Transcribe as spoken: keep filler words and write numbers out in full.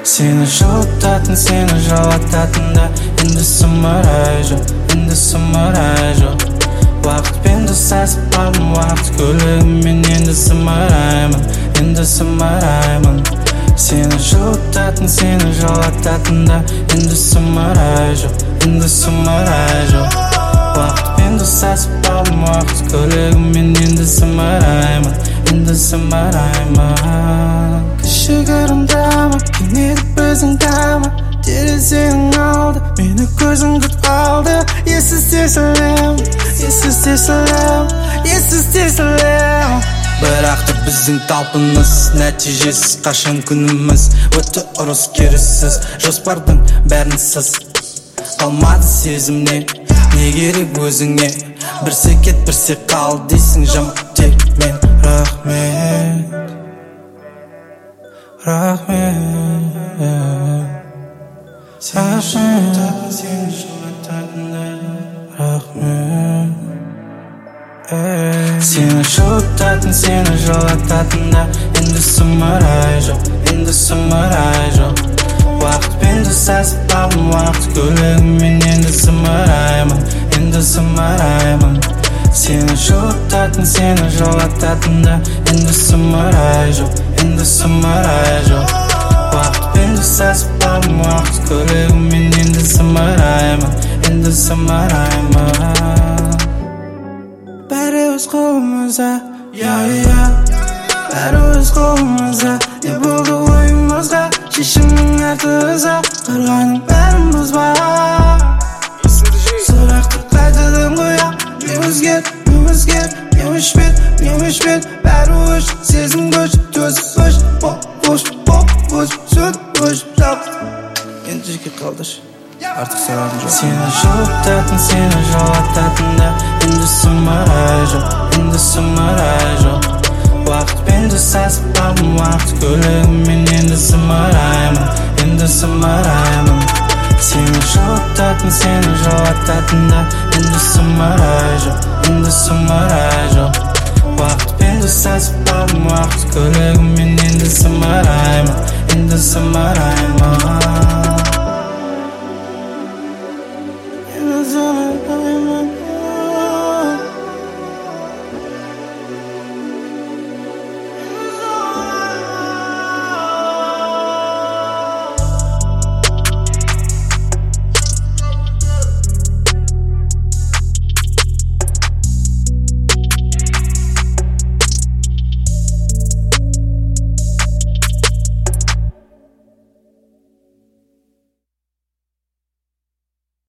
Seni жылытатын, seni жылататын да енді сұмырай жоқ, енді сұмырай жоқ. Уақытпен достасып қалдым, уақыт көлігімен енді сұмыраймын, енді сұмыраймын. Seni жылытатын, seni жылататын да енді сұмырай жоқ, енді сұмырай жоқ. Уақытпен достасып қалдым, уақыт көлігімен енді сұмыраймын, енді сұмыраймын. Кішігірім дама, кенет біздің дама, терезенің алды, мені көзің күт алды. Ессіз тесілем, ессіз тесілем, ессіз тесілем. Бірақ та біздің талпыныс нәтижесіз, қашан күніміз өтті ұрыс керіссіз. Жоспардың бәрін сыз қалмады сезімнен, не керек өзіңе? Бірсе кет, бірсе қал дейсің, жамап тек мен. Рахмет, рахмет. Сені жылытатын, сені жылататын да рахмет. Seni жылытатын, seni жылататын да енді сұмырай жоқ, енді сұмырай жоқ. Уақытпен достасып қалдым, уақыт көлігімен енді сұмыраймын, енді сұмыраймын. Seni жылытатын, seni жылататын да енді сұмырай жоқ, енді сұмырай жоқ. Уақытпен достасып қалдым, уақыт көлігімен енді сұмыраймын, енді сұмыраймын. Бәрі өз қолымызда, я-я, бәрі өз қолымызда. Не болды ойымызда, шешімнің артызда, қырғаның бәрін бұзба. Сұрақты қайтадан қоя, не өзгер, не өзгер, не өшпет, не өшпет. Бәрі өш, сезім көш, төзіп өш, боп-бош, боп-бош, сөт-бош, жап. Енді жеке қалдыш, артық сұрағым жоқ. Сені жылытатын, сені жылататын да енді сұмырай жоқ, енді сұмырай жоқ. Уақытпен достасып қалдым, уақыт көлігімен енді сұмыраймын, енді сұмыраймын. Сені жылытатын, сені жылататын да енді сұмырай жоқ, енді сұмырай жоқ. Уақытпен достасып қалдым, уақыт көлігімен енді сұмыраймын, енді сұмыраймын.